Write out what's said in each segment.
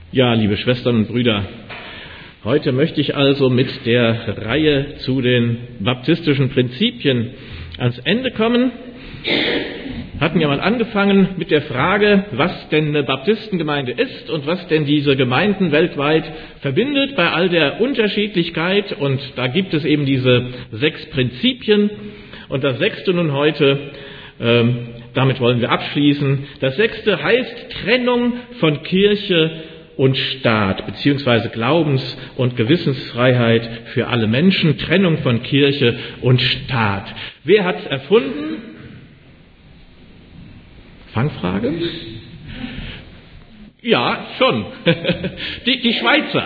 Ja, liebe Schwestern und Brüder, heute möchte ich also mit der Reihe zu den baptistischen Prinzipien ans Ende kommen. Hatten ja mal angefangen mit der Frage, was denn eine Baptistengemeinde ist und was denn diese Gemeinden weltweit verbindet bei all der Unterschiedlichkeit. Und da gibt es eben diese 6 Prinzipien. Und das 6. nun heute, damit wollen wir abschließen. Das 6. heißt Trennung von Kirche und Staat, beziehungsweise Glaubens- und Gewissensfreiheit für alle Menschen, Trennung von Kirche und Staat. Wer hat es erfunden? Fangfrage? Ja, schon. Die Schweizer.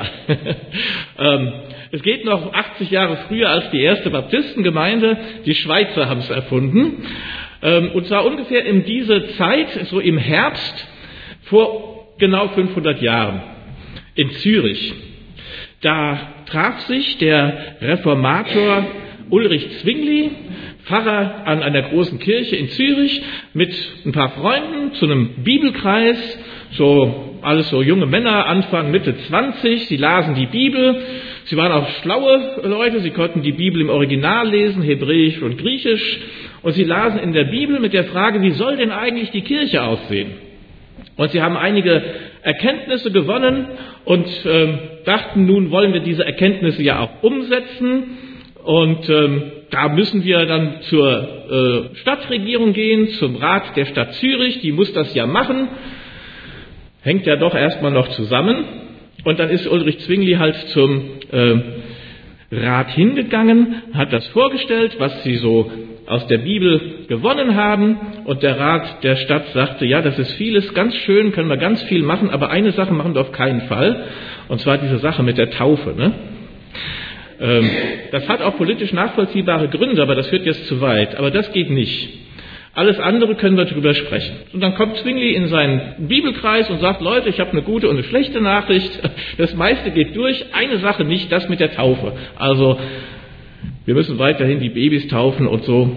Es geht noch 80 Jahre früher als die erste Baptistengemeinde. Die Schweizer haben es erfunden. Und zwar ungefähr in diese Zeit, so im Herbst vor genau 500 Jahren in Zürich. Da traf sich der Reformator Ulrich Zwingli, Pfarrer an einer großen Kirche in Zürich, mit ein paar Freunden zu einem Bibelkreis, so alles so junge Männer, Anfang, Mitte 20. Sie lasen die Bibel. Sie waren auch schlaue Leute, sie konnten die Bibel im Original lesen, Hebräisch und Griechisch. Und sie lasen in der Bibel mit der Frage, wie soll denn eigentlich die Kirche aussehen? Und sie haben einige Erkenntnisse gewonnen und dachten, nun wollen wir diese Erkenntnisse ja auch umsetzen. Und da müssen wir dann zur Stadtregierung gehen, zum Rat der Stadt Zürich, die muss das ja machen. Hängt ja doch erstmal noch zusammen. Und dann ist Ulrich Zwingli halt zum Rat hingegangen, hat das vorgestellt, was sie so aus der Bibel gewonnen haben. Und der Rat der Stadt sagte, ja, das ist vieles, ganz schön, können wir ganz viel machen, aber eine Sache machen wir auf keinen Fall. Und zwar diese Sache mit der Taufe, ne? Das hat auch politisch nachvollziehbare Gründe, aber das führt jetzt zu weit. Aber das geht nicht. Alles andere können wir drüber sprechen. Und dann kommt Zwingli in seinen Bibelkreis und sagt, Leute, ich habe eine gute und eine schlechte Nachricht. Das meiste geht durch, eine Sache nicht, das mit der Taufe. Also wir müssen weiterhin die Babys taufen und so.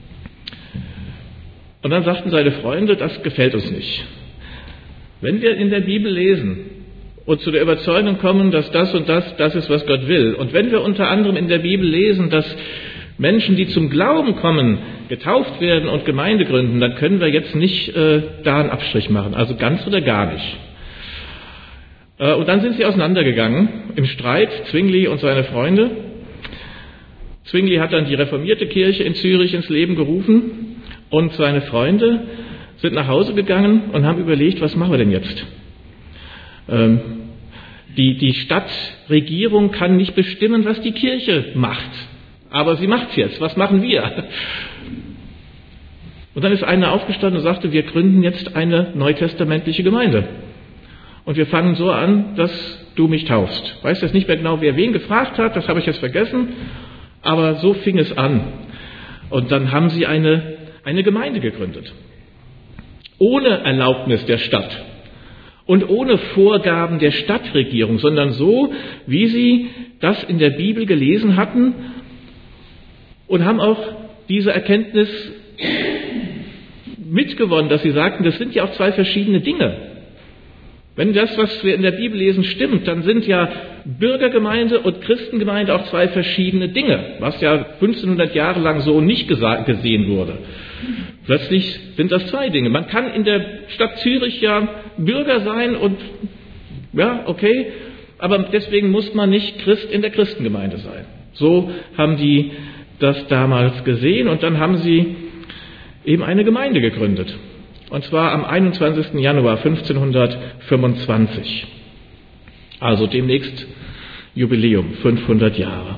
Und dann sagten seine Freunde, das gefällt uns nicht. Wenn wir in der Bibel lesen und zu der Überzeugung kommen, dass das und das ist, was Gott will. Und wenn wir unter anderem in der Bibel lesen, dass Menschen, die zum Glauben kommen, getauft werden und Gemeinde gründen, dann können wir jetzt nicht da einen Abstrich machen. Also ganz oder gar nicht. Und dann sind sie auseinandergegangen im Streit, Zwingli und seine Freunde. Zwingli hat dann die reformierte Kirche in Zürich ins Leben gerufen und seine Freunde sind nach Hause gegangen und haben überlegt, was machen wir denn jetzt? Die Stadtregierung kann nicht bestimmen, was die Kirche macht. Aber sie macht's jetzt. Was machen wir? Und dann ist einer aufgestanden und sagte, wir gründen jetzt eine neutestamentliche Gemeinde. Und wir fangen so an, dass du mich taufst. Ich weiß jetzt nicht mehr genau, wer wen gefragt hat, das habe ich jetzt vergessen. Aber so fing es an. Und dann haben sie eine Gemeinde gegründet. Ohne Erlaubnis der Stadt. Und ohne Vorgaben der Stadtregierung, sondern so, wie sie das in der Bibel gelesen hatten und haben auch diese Erkenntnis mitgewonnen, dass sie sagten, das sind ja auch 2 verschiedene Dinge. Wenn das, was wir in der Bibel lesen, stimmt, dann sind ja Bürgergemeinde und Christengemeinde auch 2 verschiedene Dinge, was ja 1500 Jahre lang so nicht gesehen wurde. Plötzlich sind das 2 Dinge. Man kann in der Stadt Zürich ja Bürger sein und ja, okay, aber deswegen muss man nicht Christ in der Christengemeinde sein. So haben die das damals gesehen und dann haben sie eben eine Gemeinde gegründet. Und zwar am 21. Januar 1525. Also demnächst Jubiläum, 500 Jahre.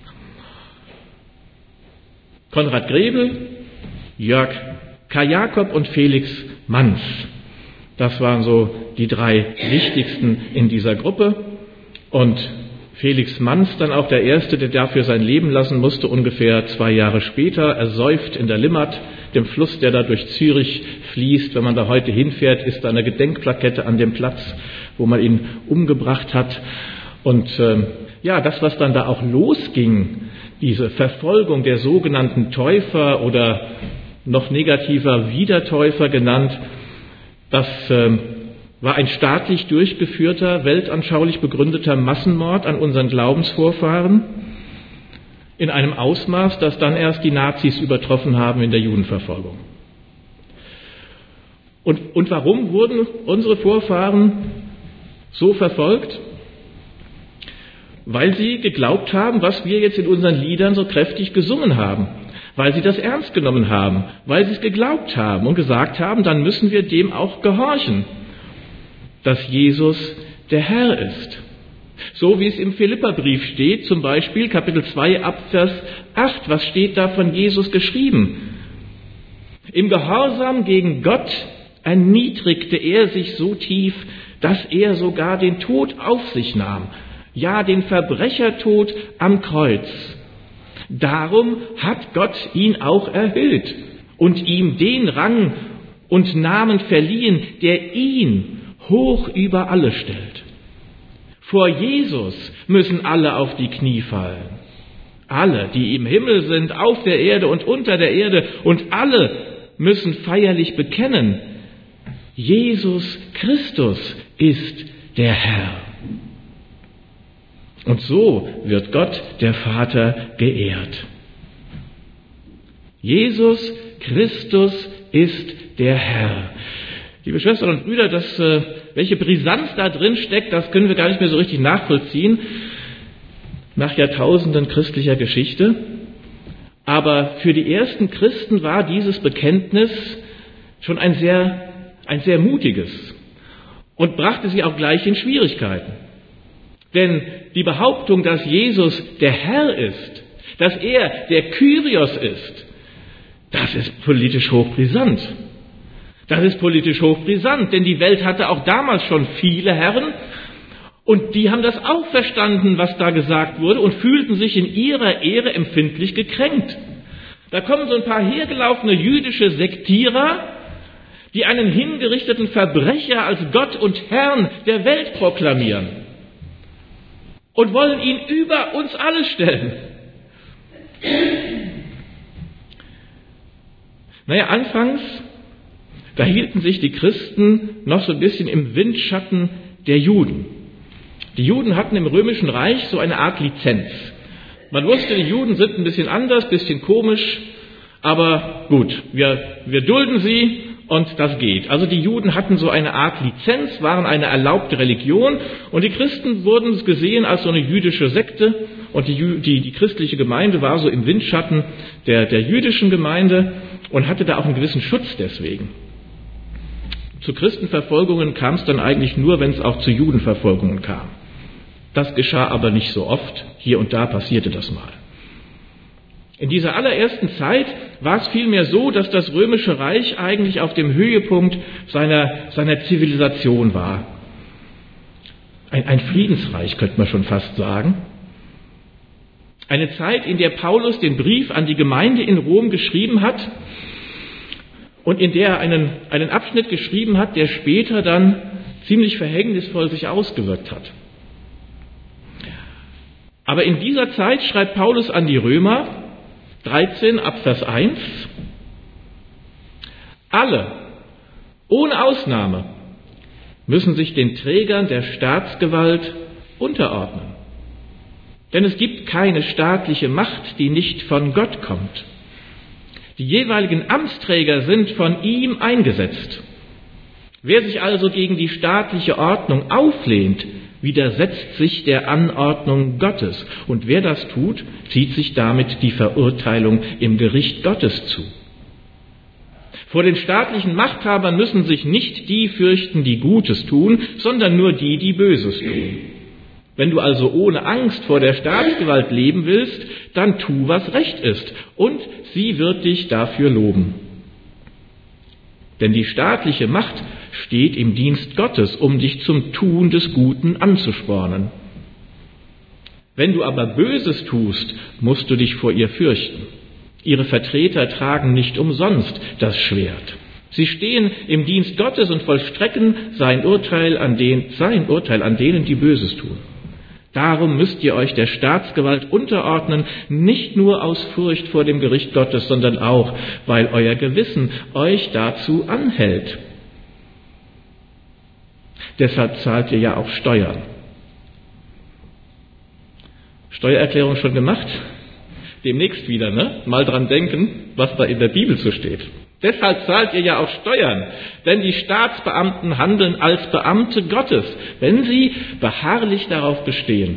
Konrad Grebel, Jörg K. Jakob und Felix Manz. Das waren so die 3 wichtigsten in dieser Gruppe. Und Felix Manz dann auch der Erste, der dafür sein Leben lassen musste, ungefähr 2 Jahre später, ersäuft in der Limmat, dem Fluss, der da durch Zürich fließt. Wenn man da heute hinfährt, ist da eine Gedenkplakette an dem Platz, wo man ihn umgebracht hat. Und das, was dann da auch losging, diese Verfolgung der sogenannten Täufer oder noch negativer Wiedertäufer genannt, das war ein staatlich durchgeführter, weltanschaulich begründeter Massenmord an unseren Glaubensvorfahren in einem Ausmaß, das dann erst die Nazis übertroffen haben in der Judenverfolgung. Und warum wurden unsere Vorfahren so verfolgt? Weil sie geglaubt haben, was wir jetzt in unseren Liedern so kräftig gesungen haben. Weil sie das ernst genommen haben, weil sie es geglaubt haben und gesagt haben, dann müssen wir dem auch gehorchen, dass Jesus der Herr ist. So wie es im Philipperbrief steht, zum Beispiel Kapitel 2 ab Vers 8. Was steht da von Jesus geschrieben? Im Gehorsam gegen Gott erniedrigte er sich so tief, dass er sogar den Tod auf sich nahm. Ja, den Verbrechertod am Kreuz. Darum hat Gott ihn auch erhöht und ihm den Rang und Namen verliehen, der ihn hoch über alle stellt. Vor Jesus müssen alle auf die Knie fallen. Alle, die im Himmel sind, auf der Erde und unter der Erde, und alle müssen feierlich bekennen, Jesus Christus ist der Herr. Und so wird Gott, der Vater, geehrt. Jesus Christus ist der Herr. Liebe Schwestern und Brüder, welche Brisanz da drin steckt, das können wir gar nicht mehr so richtig nachvollziehen, nach Jahrtausenden christlicher Geschichte. Aber für die ersten Christen war dieses Bekenntnis schon ein sehr mutiges und brachte sie auch gleich in Schwierigkeiten. Denn die Behauptung, dass Jesus der Herr ist, dass er der Kyrios ist, das ist politisch hochbrisant. Das ist politisch hochbrisant, denn die Welt hatte auch damals schon viele Herren und die haben das auch verstanden, was da gesagt wurde, und fühlten sich in ihrer Ehre empfindlich gekränkt. Da kommen so ein paar hergelaufene jüdische Sektierer, die einen hingerichteten Verbrecher als Gott und Herrn der Welt proklamieren und wollen ihn über uns alle stellen. Anfangs, da hielten sich die Christen noch so ein bisschen im Windschatten der Juden. Die Juden hatten im Römischen Reich so eine Art Lizenz. Man wusste, die Juden sind ein bisschen anders, ein bisschen komisch, aber gut, wir dulden sie und das geht. Also die Juden hatten so eine Art Lizenz, waren eine erlaubte Religion, und die Christen wurden gesehen als so eine jüdische Sekte, und die christliche Gemeinde war so im Windschatten der jüdischen Gemeinde und hatte da auch einen gewissen Schutz deswegen. Zu Christenverfolgungen kam es dann eigentlich nur, wenn es auch zu Judenverfolgungen kam. Das geschah aber nicht so oft. Hier und da passierte das mal. In dieser allerersten Zeit war es vielmehr so, dass das Römische Reich eigentlich auf dem Höhepunkt seiner Zivilisation war. Ein Friedensreich, könnte man schon fast sagen. Eine Zeit, in der Paulus den Brief an die Gemeinde in Rom geschrieben hat und in der er einen Abschnitt geschrieben hat, der später dann ziemlich verhängnisvoll sich ausgewirkt hat. Aber in dieser Zeit schreibt Paulus an die Römer 13 ab Vers 1: Alle, ohne Ausnahme, müssen sich den Trägern der Staatsgewalt unterordnen. Denn es gibt keine staatliche Macht, die nicht von Gott kommt. Die jeweiligen Amtsträger sind von ihm eingesetzt. Wer sich also gegen die staatliche Ordnung auflehnt, widersetzt sich der Anordnung Gottes. Und wer das tut, zieht sich damit die Verurteilung im Gericht Gottes zu. Vor den staatlichen Machthabern müssen sich nicht die fürchten, die Gutes tun, sondern nur die, die Böses tun. Wenn du also ohne Angst vor der Staatsgewalt leben willst, dann tu, was recht ist, und sie wird dich dafür loben. Denn die staatliche Macht steht im Dienst Gottes, um dich zum Tun des Guten anzuspornen. Wenn du aber Böses tust, musst du dich vor ihr fürchten. Ihre Vertreter tragen nicht umsonst das Schwert. Sie stehen im Dienst Gottes und vollstrecken sein Urteil an denen, die Böses tun. Darum müsst ihr euch der Staatsgewalt unterordnen, nicht nur aus Furcht vor dem Gericht Gottes, sondern auch, weil euer Gewissen euch dazu anhält. Deshalb zahlt ihr ja auch Steuern. Steuererklärung schon gemacht? Demnächst wieder, ne? Mal dran denken, was da in der Bibel so steht. Deshalb zahlt ihr ja auch Steuern, denn die Staatsbeamten handeln als Beamte Gottes, wenn sie beharrlich darauf bestehen.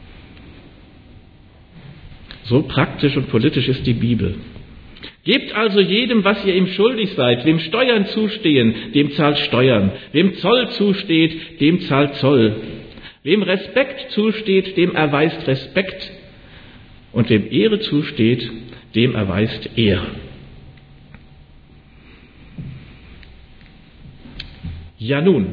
So praktisch und politisch ist die Bibel. Gebt also jedem, was ihr ihm schuldig seid. Wem Steuern zustehen, dem zahlt Steuern. Wem Zoll zusteht, dem zahlt Zoll. Wem Respekt zusteht, dem erweist Respekt. Und wem Ehre zusteht, dem erweist Ehre. Ja nun,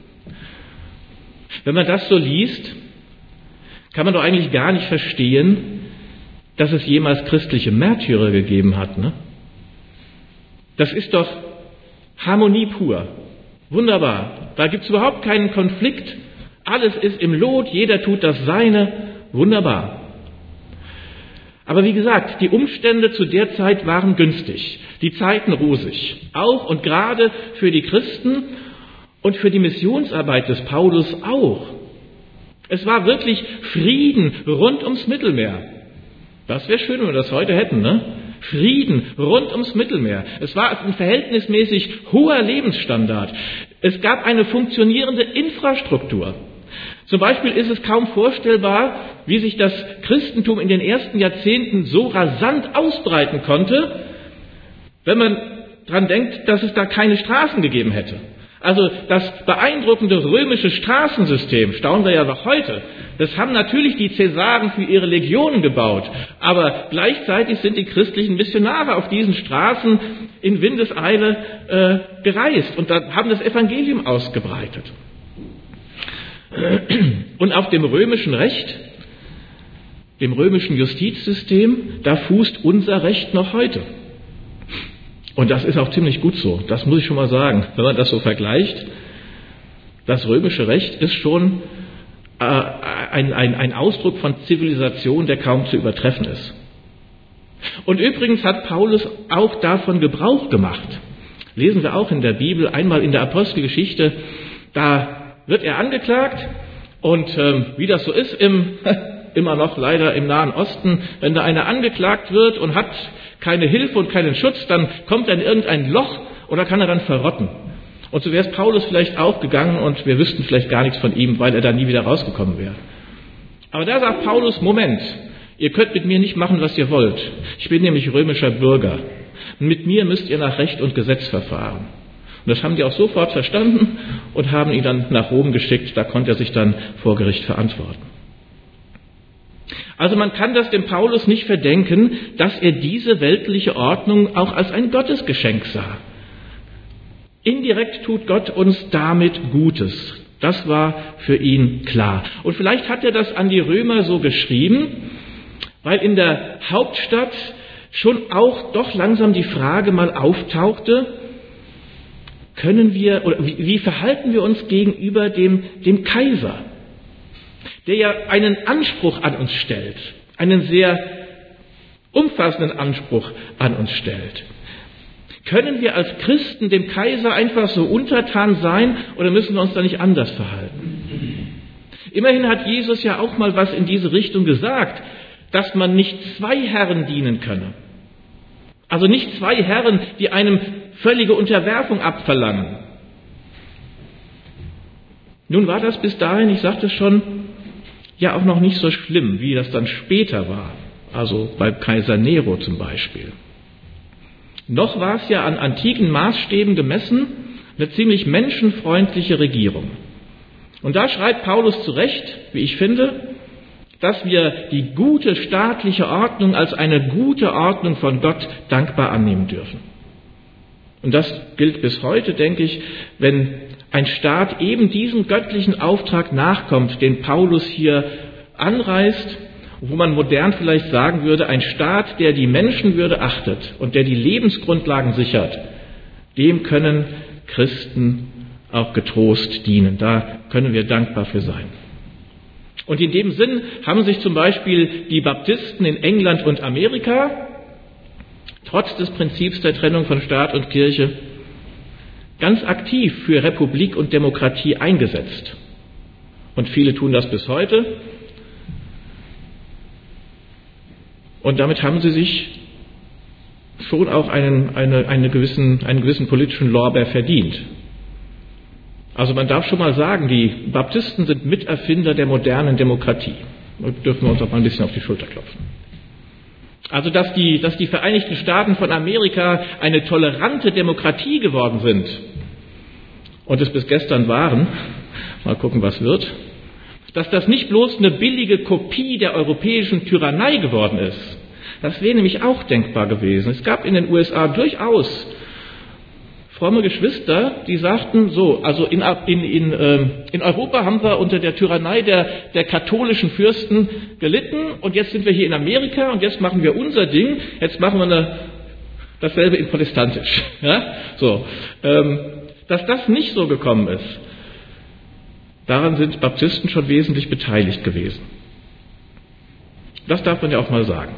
wenn man das so liest, kann man doch eigentlich gar nicht verstehen, dass es jemals christliche Märtyrer gegeben hat. Ne? Das ist doch Harmonie pur. Wunderbar. Da gibt es überhaupt keinen Konflikt. Alles ist im Lot, jeder tut das Seine. Wunderbar. Aber wie gesagt, die Umstände zu der Zeit waren günstig, die Zeiten rosig. Auch und gerade für die Christen und für die Missionsarbeit des Paulus auch. Es war wirklich Frieden rund ums Mittelmeer. Das wäre schön, wenn wir das heute hätten, ne? Frieden rund ums Mittelmeer. Es war ein verhältnismäßig hoher Lebensstandard. Es gab eine funktionierende Infrastruktur. Zum Beispiel ist es kaum vorstellbar, wie sich das Christentum in den ersten Jahrzehnten so rasant ausbreiten konnte, wenn man dran denkt, dass es da keine Straßen gegeben hätte. Also das beeindruckende römische Straßensystem, staunen wir ja noch heute, das haben natürlich die Cäsaren für ihre Legionen gebaut, aber gleichzeitig sind die christlichen Missionare auf diesen Straßen in Windeseile gereist und haben das Evangelium ausgebreitet. Und auf dem römischen Recht, dem römischen Justizsystem, da fußt unser Recht noch heute. Und das ist auch ziemlich gut so, das muss ich schon mal sagen. Wenn man das so vergleicht, das römische Recht ist schon ein Ausdruck von Zivilisation, der kaum zu übertreffen ist. Und übrigens hat Paulus auch davon Gebrauch gemacht. Lesen wir auch in der Bibel, einmal in der Apostelgeschichte, da wird er angeklagt und wie das so ist immer noch leider im Nahen Osten, wenn da einer angeklagt wird und hat keine Hilfe und keinen Schutz, dann kommt er in irgendein Loch oder kann er dann verrotten. Und so wäre es Paulus vielleicht auch gegangen und wir wüssten vielleicht gar nichts von ihm, weil er da nie wieder rausgekommen wäre. Aber da sagt Paulus, Moment, ihr könnt mit mir nicht machen, was ihr wollt. Ich bin nämlich römischer Bürger. Mit mir müsst ihr nach Recht und Gesetz verfahren. Und das haben die auch sofort verstanden und haben ihn dann nach Rom geschickt. Da konnte er sich dann vor Gericht verantworten. Also man kann das dem Paulus nicht verdenken, dass er diese weltliche Ordnung auch als ein Gottesgeschenk sah. Indirekt tut Gott uns damit Gutes. Das war für ihn klar. Und vielleicht hat er das an die Römer so geschrieben, weil in der Hauptstadt schon auch doch langsam die Frage mal auftauchte, wie verhalten wir uns gegenüber dem Kaiser, der ja einen Anspruch an uns stellt, einen sehr umfassenden Anspruch an uns stellt. Können wir als Christen dem Kaiser einfach so untertan sein oder müssen wir uns da nicht anders verhalten? Immerhin hat Jesus ja auch mal was in diese Richtung gesagt, dass man nicht zwei Herren dienen könne. Also nicht zwei Herren, die einem völlige Unterwerfung abverlangen. Nun war das bis dahin, ich sagte es schon, ja auch noch nicht so schlimm, wie das dann später war. Also beim Kaiser Nero zum Beispiel. Noch war es ja an antiken Maßstäben gemessen eine ziemlich menschenfreundliche Regierung. Und da schreibt Paulus zu Recht, wie ich finde, dass wir die gute staatliche Ordnung als eine gute Ordnung von Gott dankbar annehmen dürfen. Und das gilt bis heute, denke ich, wenn ein Staat eben diesem göttlichen Auftrag nachkommt, den Paulus hier anreißt, wo man modern vielleicht sagen würde, ein Staat, der die Menschenwürde achtet und der die Lebensgrundlagen sichert, dem können Christen auch getrost dienen. Da können wir dankbar für sein. Und in dem Sinn haben sich zum Beispiel die Baptisten in England und Amerika, trotz des Prinzips der Trennung von Staat und Kirche, ganz aktiv für Republik und Demokratie eingesetzt. Und viele tun das bis heute. Und damit haben sie sich schon auch einen gewissen politischen Lorbeer verdient. Also man darf schon mal sagen, die Baptisten sind Miterfinder der modernen Demokratie. Da dürfen wir uns auch mal ein bisschen auf die Schulter klopfen. Also dass die Vereinigten Staaten von Amerika eine tolerante Demokratie geworden sind und es bis gestern waren, mal gucken, was wird, dass das nicht bloß eine billige Kopie der europäischen Tyrannei geworden ist, das wäre nämlich auch denkbar gewesen. Es gab in den USA durchaus fromme Geschwister, die sagten so, also in Europa haben wir unter der Tyrannei der katholischen Fürsten gelitten und jetzt sind wir hier in Amerika und jetzt machen wir unser Ding, jetzt machen wir dasselbe in protestantisch. Ja? So, dass das nicht so gekommen ist, daran sind Baptisten schon wesentlich beteiligt gewesen. Das darf man ja auch mal sagen.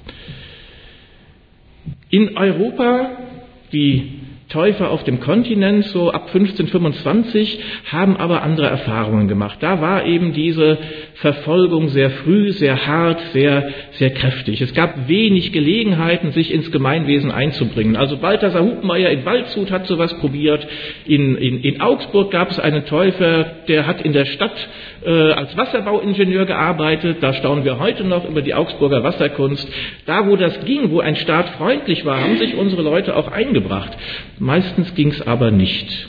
In Europa, die Täufer auf dem Kontinent, so ab 1525, haben aber andere Erfahrungen gemacht. Da war eben diese Verfolgung sehr früh, sehr hart, sehr, sehr kräftig. Es gab wenig Gelegenheiten, sich ins Gemeinwesen einzubringen. Also Balthasar Hupmeier in Waldshut hat sowas probiert. In Augsburg gab es einen Täufer, der hat in der Stadt als Wasserbauingenieur gearbeitet. Da staunen wir heute noch über die Augsburger Wasserkunst. Da, wo das ging, wo ein Staat freundlich war, haben sich unsere Leute auch eingebracht. Meistens ging es aber nicht.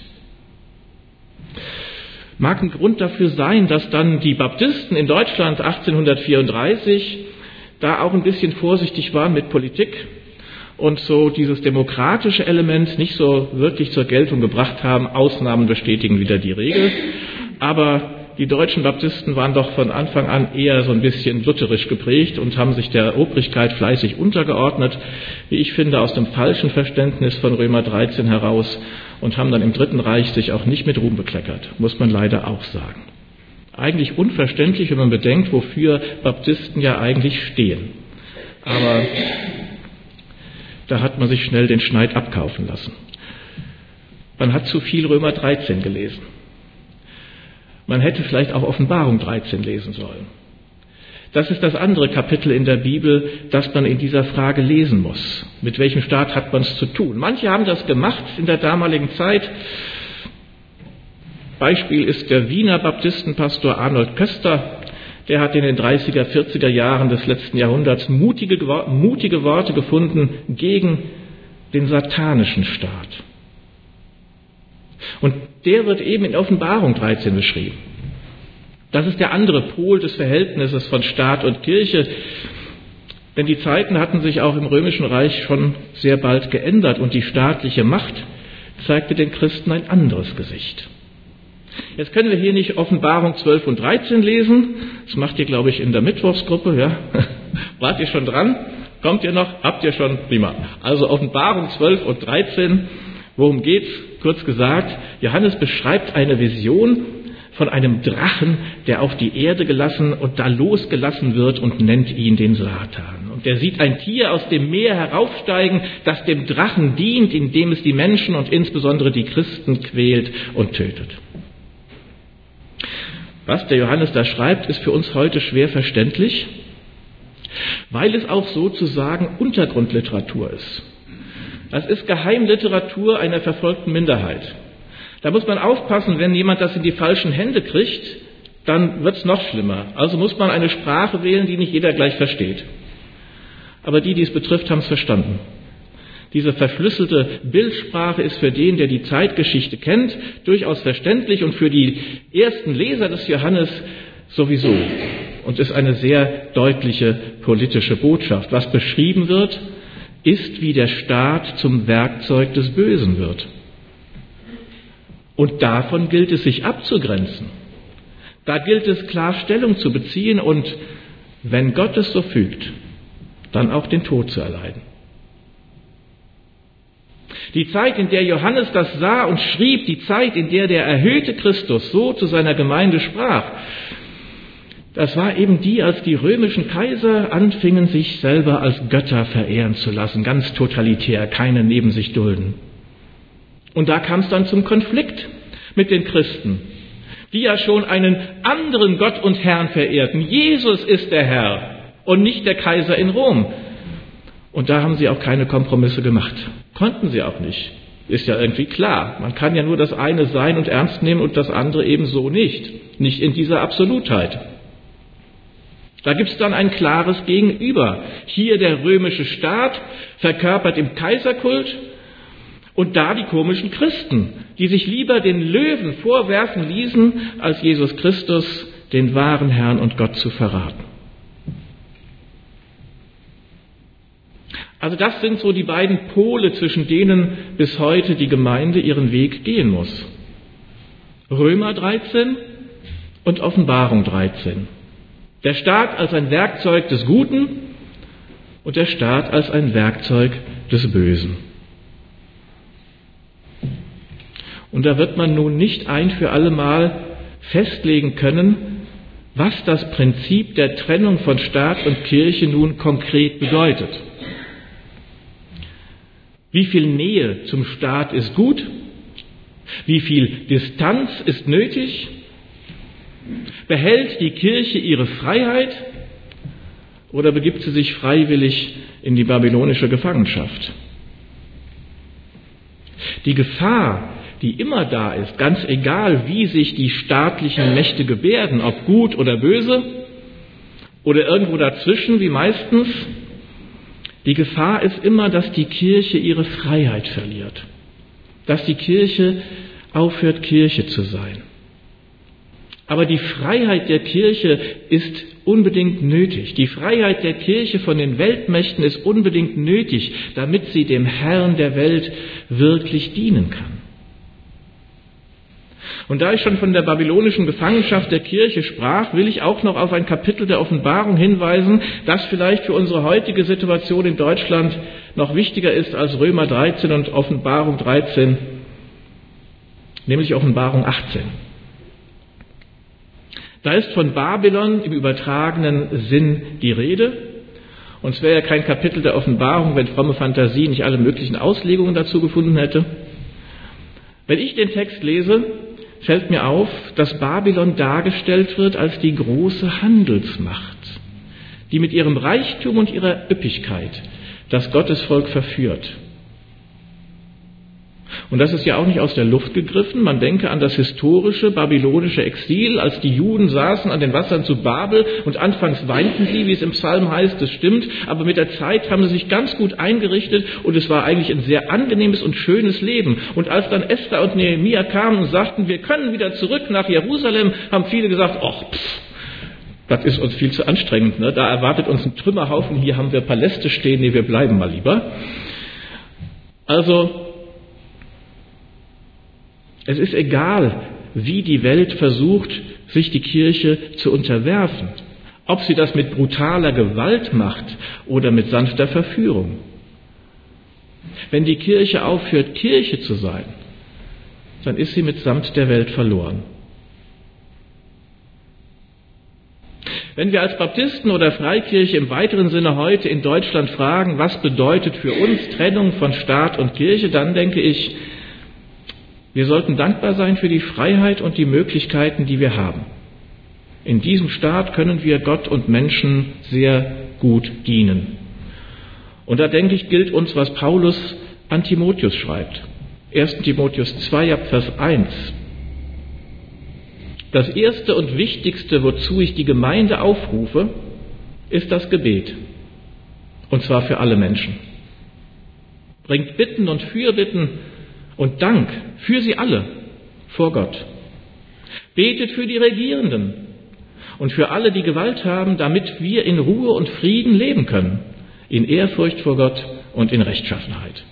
Mag ein Grund dafür sein, dass dann die Baptisten in Deutschland 1834 da auch ein bisschen vorsichtig waren mit Politik und so dieses demokratische Element nicht so wirklich zur Geltung gebracht haben. Ausnahmen bestätigen wieder die Regel. Aber die deutschen Baptisten waren doch von Anfang an eher so ein bisschen lutherisch geprägt und haben sich der Obrigkeit fleißig untergeordnet, wie ich finde, aus dem falschen Verständnis von Römer 13 heraus und haben dann im Dritten Reich sich auch nicht mit Ruhm bekleckert, muss man leider auch sagen. Eigentlich unverständlich, wenn man bedenkt, wofür Baptisten ja eigentlich stehen. Aber da hat man sich schnell den Schneid abkaufen lassen. Man hat zu viel Römer 13 gelesen. Man hätte vielleicht auch Offenbarung 13 lesen sollen. Das ist das andere Kapitel in der Bibel, das man in dieser Frage lesen muss. Mit welchem Staat hat man es zu tun? Manche haben das gemacht in der damaligen Zeit. Beispiel ist der Wiener Baptistenpastor Arnold Köster. Der hat in den 30er, 40er Jahren des letzten Jahrhunderts mutige Worte gefunden gegen den satanischen Staat. Und der wird eben in Offenbarung 13 beschrieben. Das ist der andere Pol des Verhältnisses von Staat und Kirche. Denn die Zeiten hatten sich auch im Römischen Reich schon sehr bald geändert und die staatliche Macht zeigte den Christen ein anderes Gesicht. Jetzt können wir hier nicht Offenbarung 12 und 13 lesen. Das macht ihr, glaube ich, in der Mittwochsgruppe. Ja? Wart ihr schon dran? Kommt ihr noch? Habt ihr schon? Prima. Also Offenbarung 12 und 13. Worum geht's? Kurz gesagt, Johannes beschreibt eine Vision von einem Drachen, der auf die Erde gelassen und da losgelassen wird und nennt ihn den Satan. Und er sieht ein Tier aus dem Meer heraufsteigen, das dem Drachen dient, indem es die Menschen und insbesondere die Christen quält und tötet. Was der Johannes da schreibt, ist für uns heute schwer verständlich, weil es auch sozusagen Untergrundliteratur ist. Das ist Geheimliteratur einer verfolgten Minderheit. Da muss man aufpassen, wenn jemand das in die falschen Hände kriegt, dann wird es noch schlimmer. Also muss man eine Sprache wählen, die nicht jeder gleich versteht. Aber die es betrifft, haben es verstanden. Diese verschlüsselte Bildsprache ist für den, der die Zeitgeschichte kennt, durchaus verständlich und für die ersten Leser des Johannes sowieso. Und ist eine sehr deutliche politische Botschaft. Was beschrieben wird, ist, wie der Staat zum Werkzeug des Bösen wird. Und davon gilt es, sich abzugrenzen. Da gilt es, klar Stellung zu beziehen und, wenn Gott es so fügt, dann auch den Tod zu erleiden. Die Zeit, in der Johannes das sah und schrieb, die Zeit, in der der erhöhte Christus so zu seiner Gemeinde sprach, das war eben die, als die römischen Kaiser anfingen, sich selber als Götter verehren zu lassen, ganz totalitär, keine neben sich dulden. Und da kam es dann zum Konflikt mit den Christen, die ja schon einen anderen Gott und Herrn verehrten. Jesus ist der Herr und nicht der Kaiser in Rom. Und da haben sie auch keine Kompromisse gemacht. Konnten sie auch nicht. Ist ja irgendwie klar. Man kann ja nur das eine sein und ernst nehmen und das andere ebenso nicht. Nicht in dieser Absolutheit. Da gibt es dann ein klares Gegenüber. Hier der römische Staat, verkörpert im Kaiserkult, und da die komischen Christen, die sich lieber den Löwen vorwerfen ließen, als Jesus Christus, den wahren Herrn und Gott, zu verraten. Also das sind so die beiden Pole, zwischen denen bis heute die Gemeinde ihren Weg gehen muss. Römer 13 und Offenbarung 13. Der Staat als ein Werkzeug des Guten und der Staat als ein Werkzeug des Bösen. Und da wird man nun nicht ein für alle Mal festlegen können, was das Prinzip der Trennung von Staat und Kirche nun konkret bedeutet. Wie viel Nähe zum Staat ist gut? Wie viel Distanz ist nötig? Behält die Kirche ihre Freiheit oder begibt sie sich freiwillig in die babylonische Gefangenschaft? Die Gefahr, die immer da ist, ganz egal, wie sich die staatlichen Mächte gebärden, ob gut oder böse oder irgendwo dazwischen, wie meistens, die Gefahr ist immer, dass die Kirche ihre Freiheit verliert, dass die Kirche aufhört, Kirche zu sein. Aber die Freiheit der Kirche ist unbedingt nötig. Die Freiheit der Kirche von den Weltmächten ist unbedingt nötig, damit sie dem Herrn der Welt wirklich dienen kann. Und da ich schon von der babylonischen Gefangenschaft der Kirche sprach, will ich auch noch auf ein Kapitel der Offenbarung hinweisen, das vielleicht für unsere heutige Situation in Deutschland noch wichtiger ist als Römer 13 und Offenbarung 13, nämlich Offenbarung 18. Da ist von Babylon im übertragenen Sinn die Rede. Und es wäre ja kein Kapitel der Offenbarung, wenn fromme Fantasie nicht alle möglichen Auslegungen dazu gefunden hätte. Wenn ich den Text lese, fällt mir auf, dass Babylon dargestellt wird als die große Handelsmacht, die mit ihrem Reichtum und ihrer Üppigkeit das Gottesvolk verführt. Und das ist ja auch nicht aus der Luft gegriffen. Man denke an das historische babylonische Exil, als die Juden saßen an den Wassern zu Babel und anfangs weinten sie, wie es im Psalm heißt, das stimmt, aber mit der Zeit haben sie sich ganz gut eingerichtet und es war eigentlich ein sehr angenehmes und schönes Leben. Und als dann Esther und Nehemia kamen und sagten, wir können wieder zurück nach Jerusalem, haben viele gesagt, ach, das ist uns viel zu anstrengend, ne? Da erwartet uns ein Trümmerhaufen, hier haben wir Paläste stehen, nee, wir bleiben mal lieber. Also, es ist egal, wie die Welt versucht, sich die Kirche zu unterwerfen. Ob sie das mit brutaler Gewalt macht oder mit sanfter Verführung. Wenn die Kirche aufhört, Kirche zu sein, dann ist sie mitsamt der Welt verloren. Wenn wir als Baptisten oder Freikirche im weiteren Sinne heute in Deutschland fragen, was bedeutet für uns Trennung von Staat und Kirche, dann denke ich, wir sollten dankbar sein für die Freiheit und die Möglichkeiten, die wir haben. In diesem Staat können wir Gott und Menschen sehr gut dienen. Und da denke ich, gilt uns, was Paulus an Timotheus schreibt. 1. Timotheus 2, Vers 1. Das Erste und Wichtigste, wozu ich die Gemeinde aufrufe, ist das Gebet. Und zwar für alle Menschen. Bringt Bitten und Fürbitten und Dank für sie alle vor Gott. Betet für die Regierenden und für alle, die Gewalt haben, damit wir in Ruhe und Frieden leben können, in Ehrfurcht vor Gott und in Rechtschaffenheit.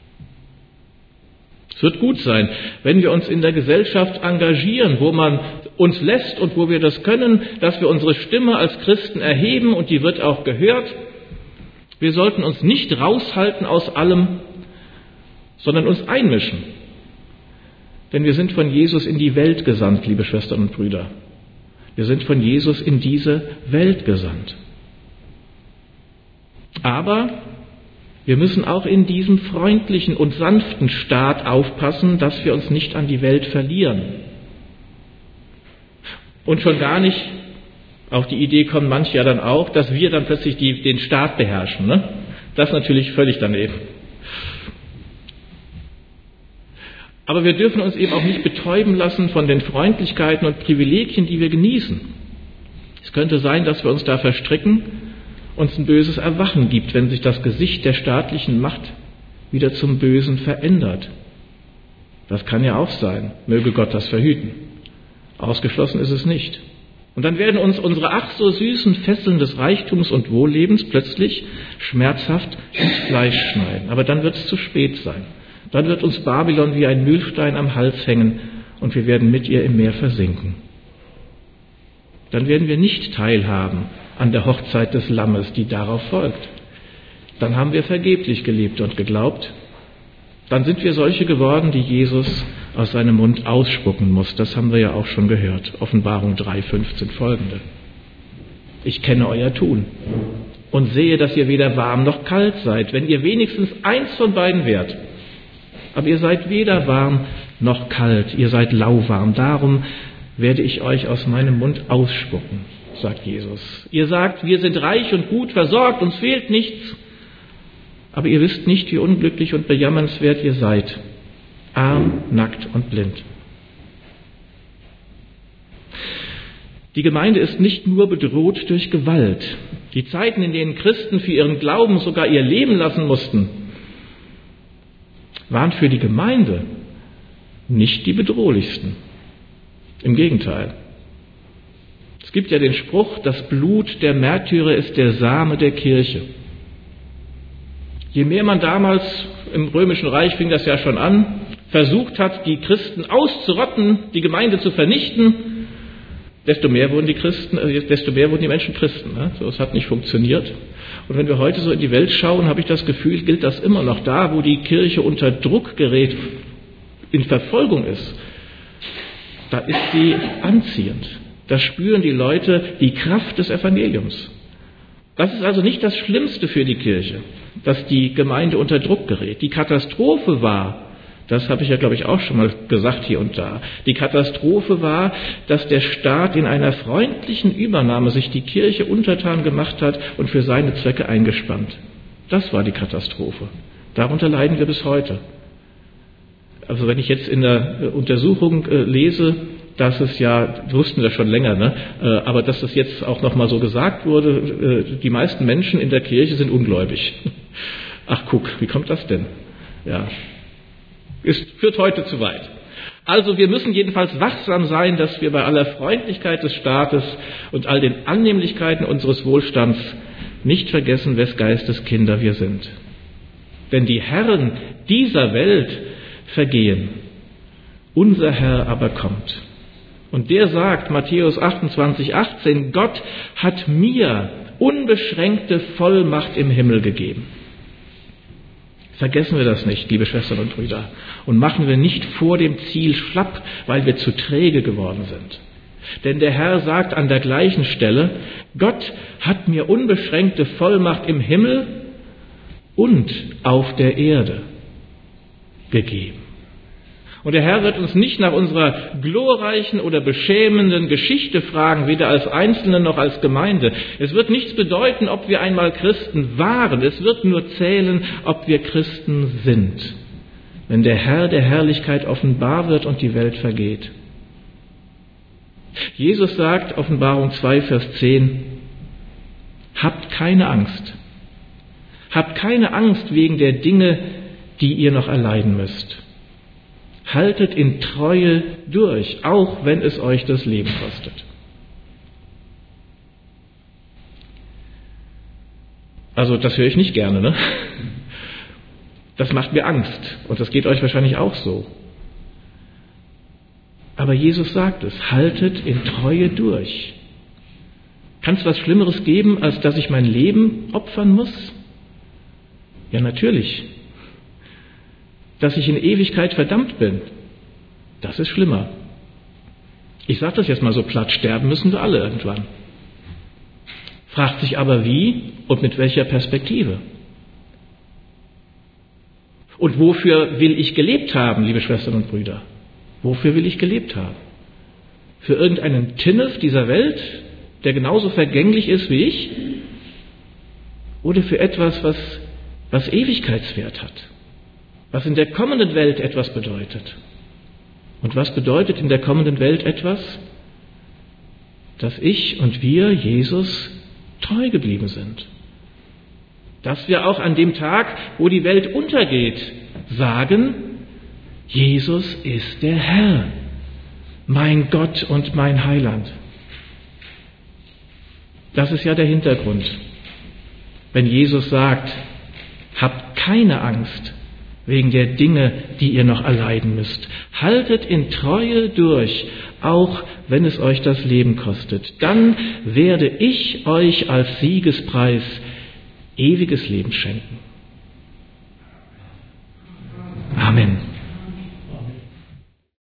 Es wird gut sein, wenn wir uns in der Gesellschaft engagieren, wo man uns lässt und wo wir das können, dass wir unsere Stimme als Christen erheben und die wird auch gehört. Wir sollten uns nicht raushalten aus allem, sondern uns einmischen. Denn wir sind von Jesus in die Welt gesandt, liebe Schwestern und Brüder. Wir sind von Jesus in diese Welt gesandt. Aber Wir müssen auch in diesem freundlichen und sanften Staat aufpassen, dass wir uns nicht an die Welt verlieren. Und schon gar nicht, auf die Idee kommen manche ja dann auch, dass wir dann plötzlich den Staat beherrschen. Ne? Das ist natürlich völlig daneben. Aber wir dürfen uns eben auch nicht betäuben lassen von den Freundlichkeiten und Privilegien, die wir genießen. Es könnte sein, dass wir uns da verstricken, uns ein böses Erwachen gibt, wenn sich das Gesicht der staatlichen Macht wieder zum Bösen verändert. Das kann ja auch sein. Möge Gott das verhüten. Ausgeschlossen ist es nicht. Und dann werden uns unsere ach so süßen Fesseln des Reichtums und Wohllebens plötzlich schmerzhaft ins Fleisch schneiden. Aber dann wird es zu spät sein. Dann wird uns Babylon wie ein Mühlstein am Hals hängen und wir werden mit ihr im Meer versinken. Dann werden wir nicht teilhaben an der Hochzeit des Lammes, die darauf folgt. Dann haben wir vergeblich gelebt und geglaubt. Dann sind wir solche geworden, die Jesus aus seinem Mund ausspucken muss. Das haben wir ja auch schon gehört. Offenbarung 3,15 folgende. Ich kenne euer Tun und sehe, dass ihr weder warm noch kalt seid, wenn ihr wenigstens eins von beiden wärt. Aber ihr seid weder warm noch kalt, ihr seid lauwarm. Darum werde ich euch aus meinem Mund ausspucken, sagt Jesus. Ihr sagt, wir sind reich und gut versorgt, uns fehlt nichts. Aber ihr wisst nicht, wie unglücklich und bejammernswert ihr seid. Arm, nackt und blind. Die Gemeinde ist nicht nur bedroht durch Gewalt. Die Zeiten, in denen Christen für ihren Glauben sogar ihr Leben lassen mussten, waren für die Gemeinde nicht die bedrohlichsten. Im Gegenteil. Es gibt ja den Spruch, das Blut der Märtyrer ist der Same der Kirche. Je mehr man damals, im Römischen Reich fing das ja schon an, versucht hat, die Christen auszurotten, die Gemeinde zu vernichten, desto mehr wurden die Menschen Christen. Ne? So, es hat nicht funktioniert. Und wenn wir heute so in die Welt schauen, habe ich das Gefühl, gilt das immer noch da, wo die Kirche unter Druck gerät, in Verfolgung ist. Da ist sie anziehend. Da spüren die Leute die Kraft des Evangeliums. Das ist also nicht das Schlimmste für die Kirche, dass die Gemeinde unter Druck gerät. Die Katastrophe war, das habe ich ja, glaube ich, auch schon mal gesagt hier und da, die Katastrophe war, dass der Staat in einer freundlichen Übernahme sich die Kirche untertan gemacht hat und für seine Zwecke eingespannt. Das war die Katastrophe. Darunter leiden wir bis heute. Also wenn ich jetzt in der Untersuchung lese, dass es ja, wussten wir schon länger, ne? Aber dass das jetzt auch nochmal so gesagt wurde, die meisten Menschen in der Kirche sind ungläubig. Ach guck, wie kommt das denn? Ja, führt heute zu weit. Also wir müssen jedenfalls wachsam sein, dass wir bei aller Freundlichkeit des Staates und all den Annehmlichkeiten unseres Wohlstands nicht vergessen, wes Geistes Kinder wir sind. Denn die Herren dieser Welt vergehen, unser Herr aber kommt. Und der sagt, Matthäus 28,18, Gott hat mir unbeschränkte Vollmacht im Himmel gegeben. Vergessen wir das nicht, liebe Schwestern und Brüder, und machen wir nicht vor dem Ziel schlapp, weil wir zu träge geworden sind. Denn der Herr sagt an der gleichen Stelle, Gott hat mir unbeschränkte Vollmacht im Himmel und auf der Erde gegeben. Und der Herr wird uns nicht nach unserer glorreichen oder beschämenden Geschichte fragen, weder als Einzelne noch als Gemeinde. Es wird nichts bedeuten, ob wir einmal Christen waren. Es wird nur zählen, ob wir Christen sind. Wenn der Herr der Herrlichkeit offenbar wird und die Welt vergeht. Jesus sagt, Offenbarung 2, Vers 10, habt keine Angst. Habt keine Angst wegen der Dinge, die ihr noch erleiden müsst. Haltet in Treue durch, auch wenn es euch das Leben kostet. Also das höre ich nicht gerne, ne? Das macht mir Angst und das geht euch wahrscheinlich auch so. Aber Jesus sagt es, haltet in Treue durch. Kann es was Schlimmeres geben, als dass ich mein Leben opfern muss? Ja, natürlich. Dass ich in Ewigkeit verdammt bin, das ist schlimmer. Ich sage das jetzt mal so platt, sterben müssen wir alle irgendwann. Fragt sich aber wie und mit welcher Perspektive. Und wofür will ich gelebt haben, liebe Schwestern und Brüder? Wofür will ich gelebt haben? Für irgendeinen Tinnef dieser Welt, der genauso vergänglich ist wie ich? Oder für etwas, was Ewigkeitswert hat? Was in der kommenden Welt etwas bedeutet? Und was bedeutet in der kommenden Welt etwas? Dass ich und wir Jesus treu geblieben sind. Dass wir auch an dem Tag, wo die Welt untergeht, sagen, Jesus ist der Herr, mein Gott und mein Heiland. Das ist ja der Hintergrund. Wenn Jesus sagt, habt keine Angst wegen der Dinge, die ihr noch erleiden müsst. Haltet in Treue durch, auch wenn es euch das Leben kostet. Dann werde ich euch als Siegespreis ewiges Leben schenken.